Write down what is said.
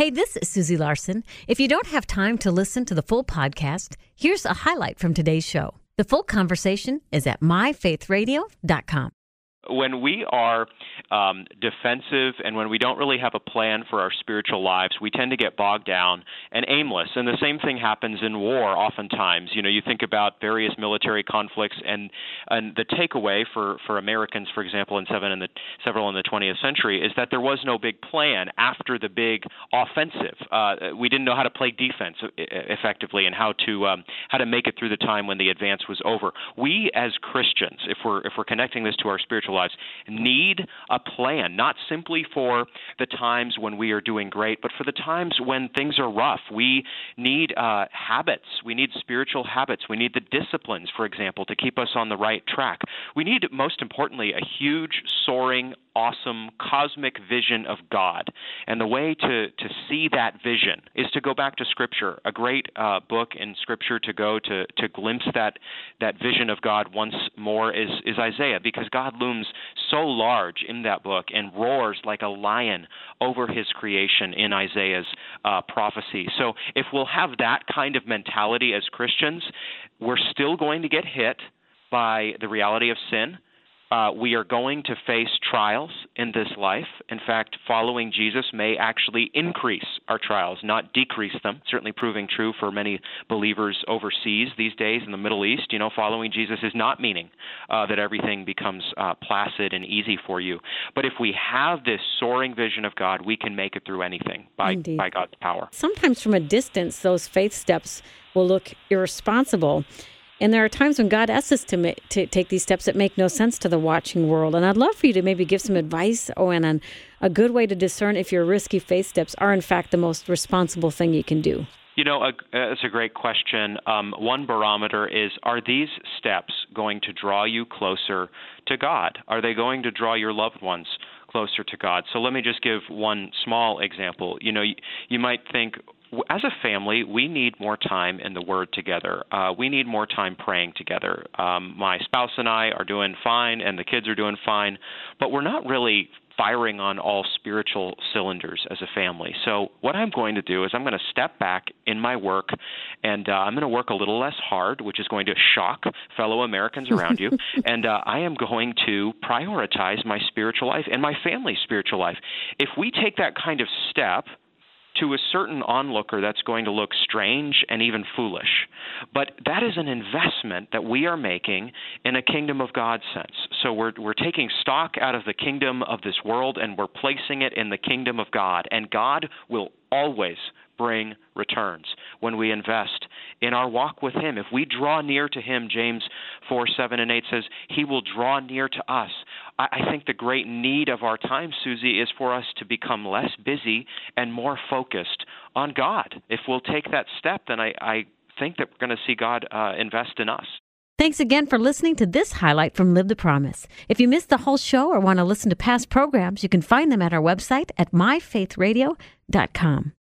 Hey, this is Susie Larson. If you don't have time to listen to the full podcast, here's a highlight from today's show. The full conversation is at myfaithradio.com. When we are defensive and when we don't really have a plan for our spiritual lives, we tend to get bogged down and aimless. And the same thing happens in war oftentimes. You know, you think about various military conflicts, and the takeaway for Americans, for example, several in the 20th century, is that there was no big plan after the big offensive. We didn't know how to play defense effectively and how to make it through the time when the advance was over. We as Christians, if we're connecting this to our spiritual lives, need a plan, not simply for the times when we are doing great, but for the times when things are rough. We need habits. We need spiritual habits. We need the disciplines, for example, to keep us on the right track. We need, most importantly, a huge, soaring, awesome, cosmic vision of God. And the way to see that vision is to go back to Scripture. A great book in Scripture to go to glimpse that vision of God once more is Isaiah, because God looms so large in that book and roars like a lion over his creation in Isaiah's prophecy. So if we'll have that kind of mentality as Christians, we're still going to get hit by the reality of sin. We are going to face trials in this life. In fact, following Jesus may actually increase our trials, not decrease them, certainly proving true for many believers overseas these days in the Middle East. You know, following Jesus is not meaning that everything becomes placid and easy for you. But if we have this soaring vision of God, we can make it through anything by God's power. Sometimes from a distance, those faith steps will look irresponsible. And there are times when God asks us to take these steps that make no sense to the watching world. And I'd love for you to maybe give some advice, Owen, on a good way to discern if your risky faith steps are, in fact, the most responsible thing you can do. You know, it's a great question. One barometer is, are these steps going to draw you closer to God? Are they going to draw your loved ones closer to God? So let me just give one small example. You know, you might think, as a family, we need more time in the Word together. We need more time praying together. My spouse and I are doing fine, and the kids are doing fine, but we're not really firing on all spiritual cylinders as a family. So what I'm going to do is I'm going to step back in my work, and I'm going to work a little less hard, which is going to shock fellow Americans around you, and I am going to prioritize my spiritual life and my family's spiritual life. If we take that kind of step, to a certain onlooker, that's going to look strange and even foolish. But that is an investment that we are making in a kingdom of God sense. So we're taking stock out of the kingdom of this world, and we're placing it in the kingdom of God. And God will always bring returns when we invest in our walk with Him. If we draw near to Him, James 4:7-8 says, He will draw near to us. I think the great need of our time, Susie, is for us to become less busy and more focused on God. If we'll take that step, then I think that we're going to see God invest in us. Thanks again for listening to this highlight from Live the Promise. If you missed the whole show or want to listen to past programs, you can find them at our website at myfaithradio.com.